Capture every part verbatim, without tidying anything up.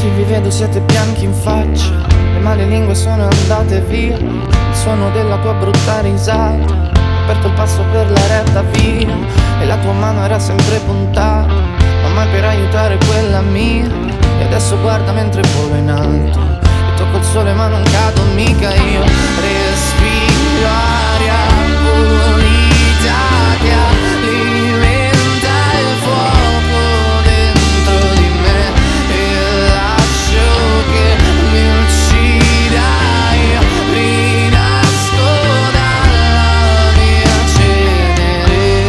Sì, vi vedo, siete bianchi in faccia, le male lingue sono andate via. Il suono della tua brutta risata ha aperto il passo per la retta via. E la tua mano era sempre puntata, ma mai per aiutare quella mia. E adesso guarda mentre volo in alto e tocco il sole ma non cado mica io. Respiro aria pulita che alimenta il fuoco dentro di me e lascio che mi uccida. Io rinasco dalla mia cenere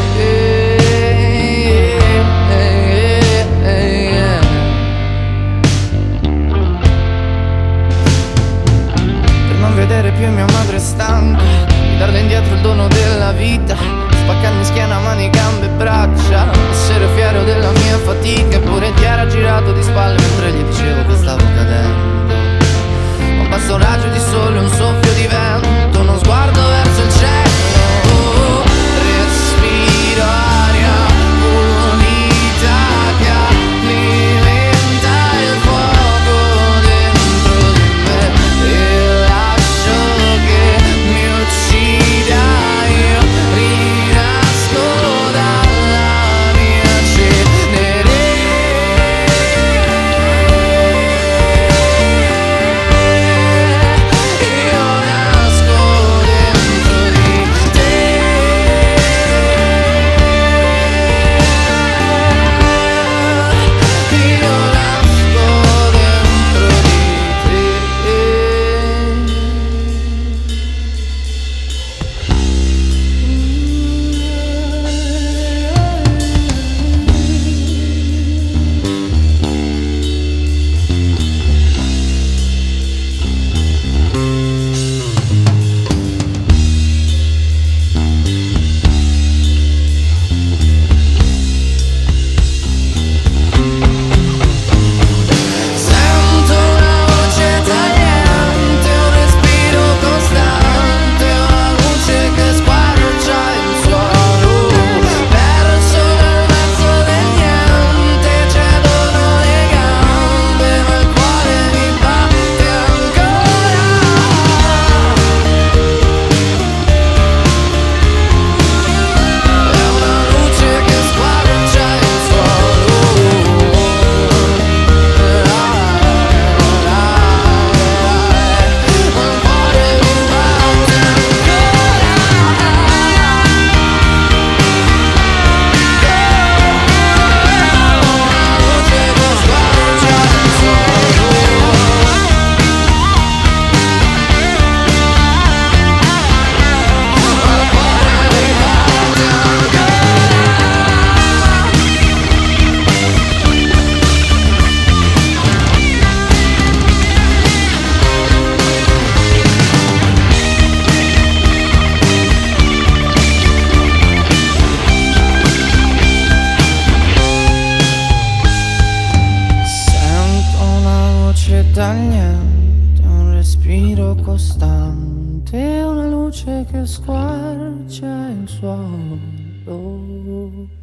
per non vedere più mia madre stanca, di darle indietro il dono della vita, spaccarmi schiena, mani, gambe e braccia, essere fiero della mia fatica. Eppure ti era girato di spalle mentre gli dicevo che stavo cadendo. Ma basta un raggio di sole, un soffio di vento, uno sguardo verso il cielo. Respiro aria pulita che alimenta il fuoco dentro di me e lascio che mi uccida. Io rinasco dalla mia cenere. Io nasco dentro di te. Io nasco dentro di Sento una voce tagliente, un respiro costante, una luce che squarcia il suolo. Perso nel mezzo del niente, cedono le gambe, ma il cuore mi batte ancora. È una luce che squarcia il suolo. Sento una voce dal niente, un respiro costante, una luce che squarcia il suolo.